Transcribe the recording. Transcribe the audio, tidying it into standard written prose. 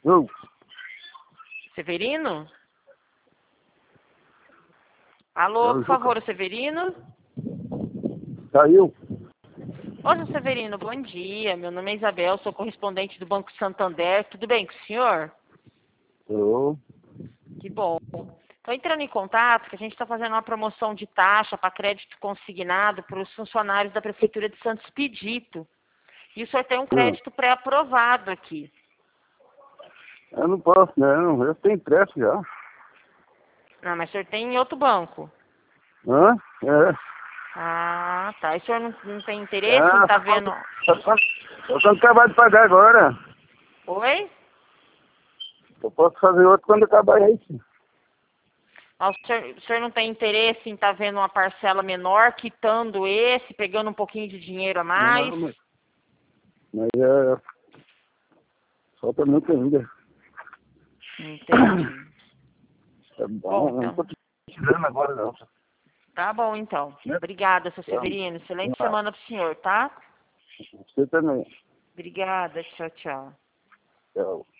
Eu, Severino? Alô, por favor, o Severino? saiu? Ô, seu Severino, bom dia. Meu nome é Isabel, sou correspondente do Banco Santander. Tudo bem com o senhor? Eu, Que bom. Estou entrando em contato que a gente está fazendo uma promoção de taxa para crédito consignado para os funcionários da Prefeitura de Santos Expedito. E o senhor tem um crédito pré-aprovado aqui. eu não posso, não. Eu tenho pressa já. Não, mas o senhor tem em outro banco. Hã? É. Ah, tá. E o senhor não tem interesse em estar vendo... Eu só não acabar de pagar agora. Oi? Eu posso fazer outro quando acabar esse. Ah, o senhor não tem interesse em estar vendo uma parcela menor, quitando esse, pegando um pouquinho de dinheiro a mais? Não, mas falta muito ainda. Entendi. É Bom, bom, eu não então. tô precisando agora não. Tá bom, então. Né? Obrigada, seu Então, Severino. Excelente semana pro senhor, tá? você também. Obrigada. Tchau, tchau. Tchau.